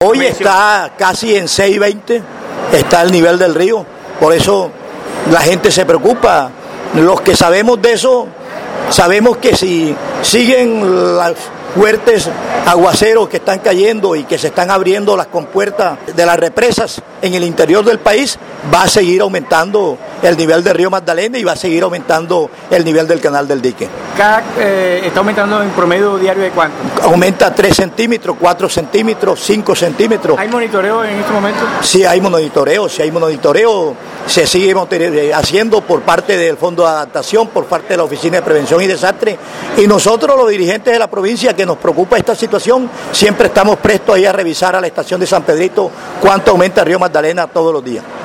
Hoy está casi en 6,20, está el nivel del río, por eso la gente se preocupa. Los que sabemos de eso, sabemos que si siguen las fuertes aguaceros que están cayendo y que se están abriendo las compuertas de las represas en el interior del país, va a seguir aumentando el nivel del río Magdalena y va a seguir aumentando el nivel del canal del dique. ¿Está aumentando en promedio diario de cuánto? Aumenta 3 centímetros, 4 centímetros, 5 centímetros. ¿Hay monitoreo en este momento? Sí hay monitoreo, se sigue haciendo por parte del Fondo de Adaptación, por parte de la Oficina de Prevención y Desastre, y nosotros los dirigentes de la provincia que nos preocupa esta situación, siempre estamos prestos ahí a revisar a la estación de San Pedrito cuánto aumenta el río Magdalena todos los días.